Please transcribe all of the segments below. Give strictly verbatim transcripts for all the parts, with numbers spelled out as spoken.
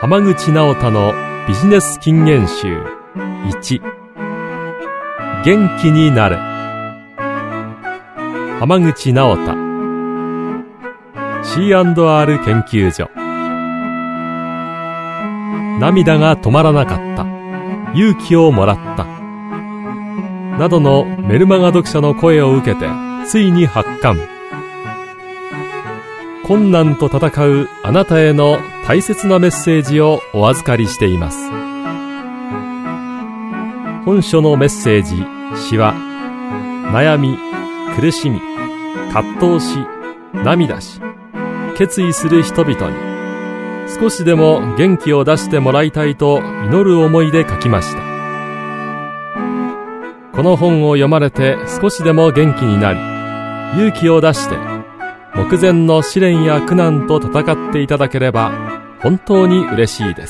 浜口直太のビジネス金言集いち、元気になれ。浜口直太 シーアンドアール 研究所。涙が止まらなかった、勇気をもらったなどのメルマガ読者の声を受けてついに発刊。困難と戦うあなたへの大切なメッセージをお預かりしています。本書のメッセージ、詩は悩み、苦しみ、葛藤し、涙し、決意する人々に少しでも元気を出してもらいたいと祈る思いで書きました。この本を読まれて少しでも元気になり、勇気を出して目前の試練や苦難と戦っていただければ本当に嬉しいです。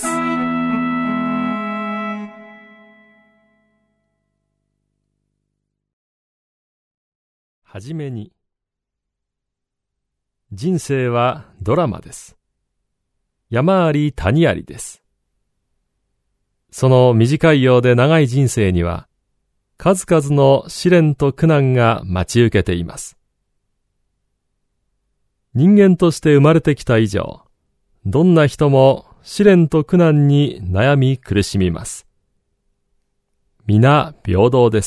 はじめに、人生はドラマです。山あり谷ありです。その短いようで長い人生には数々の試練と苦難が待ち受けています。人間として生まれてきた以上、どんな人も試練と苦難に悩み苦しみます。皆平等です。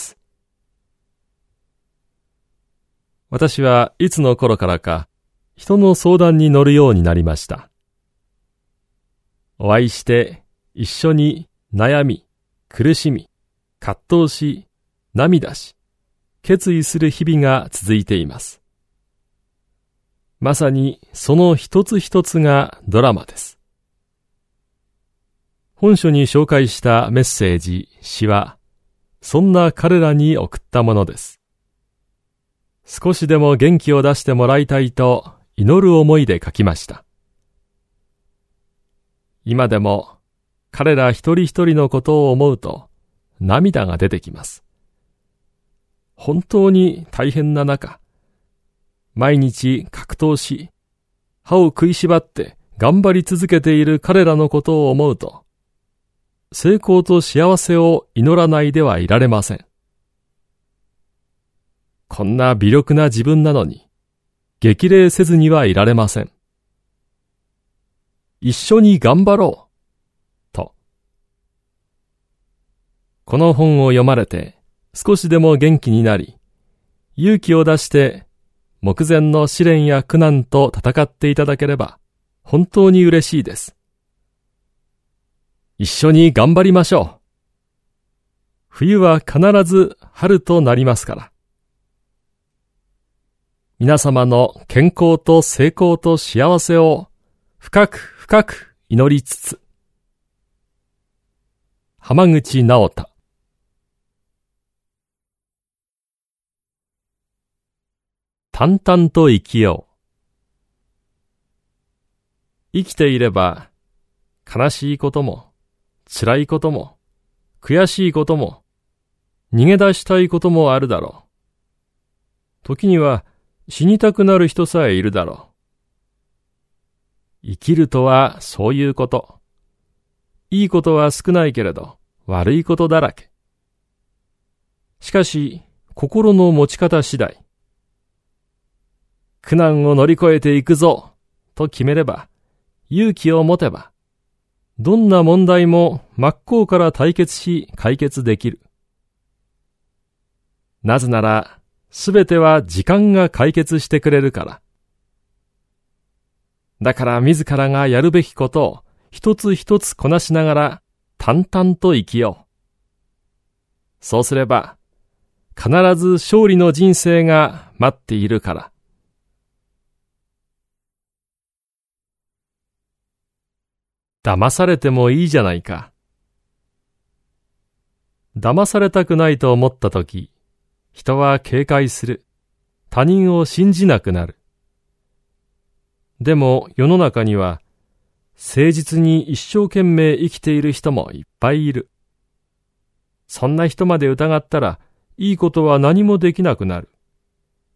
私はいつの頃からか人の相談に乗るようになりました。お会いして一緒に悩み、苦しみ、葛藤し、涙し、決意する日々が続いています。まさにその一つ一つがドラマです。本書に紹介したメッセージ、詩は、そんな彼らに送ったものです。少しでも元気を出してもらいたいと祈る思いで書きました。今でも彼ら一人一人のことを思うと涙が出てきます。本当に大変な中、毎日格闘し、歯を食いしばって頑張り続けている彼らのことを思うと、成功と幸せを祈らないではいられません。こんな微力な自分なのに、激励せずにはいられません。一緒に頑張ろう、と。この本を読まれて少しでも元気になり、勇気を出して目前の試練や苦難と戦っていただければ本当に嬉しいです。一緒に頑張りましょう。冬は必ず春となりますから。皆様の健康と成功と幸せを深く深く祈りつつ。浜口直太。淡々と生きよう。生きていれば、悲しいことも、辛いことも、悔しいことも、逃げ出したいこともあるだろう。時には死にたくなる人さえいるだろう。生きるとはそういうこと。いいことは少ないけれど、悪いことだらけ。しかし、心の持ち方次第。苦難を乗り越えていくぞと決めれば、勇気を持てば、どんな問題も真っ向から対決し解決できる。なぜなら、すべては時間が解決してくれるから。だから自らがやるべきことを一つ一つこなしながら淡々と生きよう。そうすれば、必ず勝利の人生が待っているから。騙されてもいいじゃないか。騙されたくないと思ったとき、人は警戒する。他人を信じなくなる。でも世の中には、誠実に一生懸命生きている人もいっぱいいる。そんな人まで疑ったら、いいことは何もできなくなる。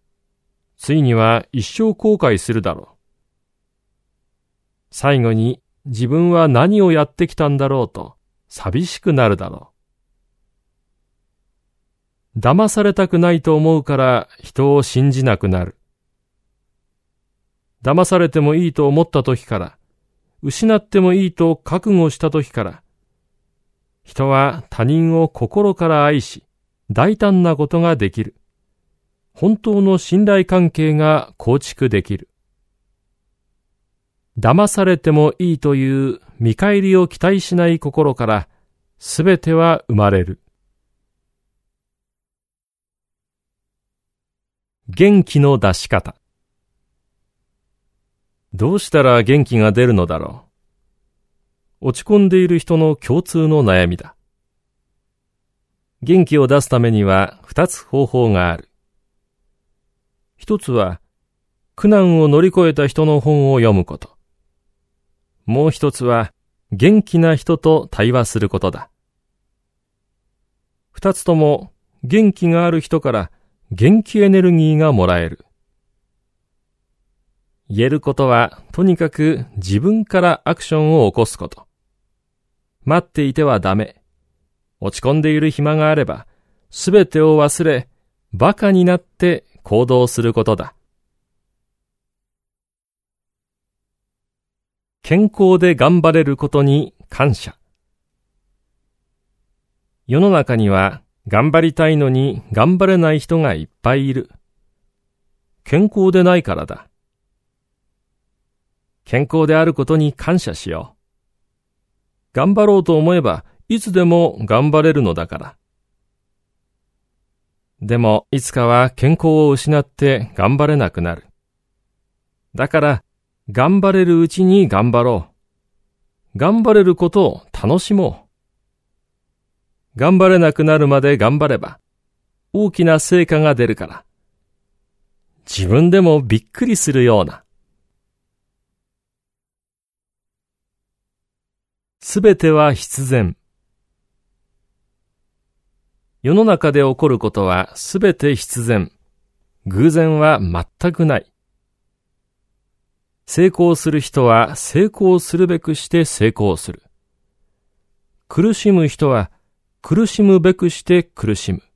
ついには一生後悔するだろう。最後に自分は何をやってきたんだろうと寂しくなるだろう。騙されたくないと思うから人を信じなくなる。騙されてもいいと思った時から、失ってもいいと覚悟した時から、人は他人を心から愛し、大胆なことができる。本当の信頼関係が構築できる。騙されてもいいという見返りを期待しない心から、すべては生まれる。元気の出し方。どうしたら元気が出るのだろう。落ち込んでいる人の共通の悩みだ。元気を出すためには二つ方法がある。一つは、苦難を乗り越えた人の本を読むこと。もう一つは、元気な人と対話することだ。二つとも元気がある人から元気エネルギーがもらえる。言えることは、とにかく自分からアクションを起こすこと。待っていてはダメ。落ち込んでいる暇があれば、すべてを忘れ、バカになって行動することだ。健康で頑張れることに感謝。世の中には頑張りたいのに頑張れない人がいっぱいいる。健康でないからだ。健康であることに感謝しよう。頑張ろうと思えばいつでも頑張れるのだから。でもいつかは健康を失って頑張れなくなる。だから頑張れるうちに頑張ろう。頑張れることを楽しもう。頑張れなくなるまで頑張れば大きな成果が出るから。自分でもびっくりするような。すべては必然。世の中で起こることはすべて必然。偶然は全くない。成功する人は成功するべくして成功する。苦しむ人は苦しむべくして苦しむ。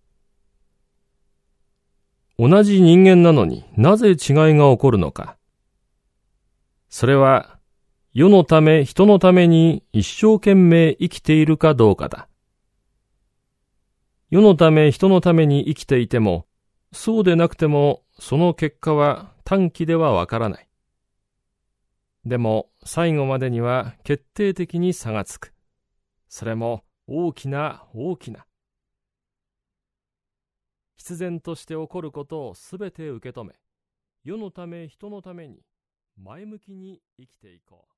同じ人間なのになぜ違いが起こるのか。それは世のため人のために一生懸命生きているかどうかだ。世のため人のために生きていても、そうでなくてもその結果は短期ではわからない。でも最後までには決定的に差がつく。それも大きな大きな。必然として起こることをすべて受け止め、世のため人のために前向きに生きていこう。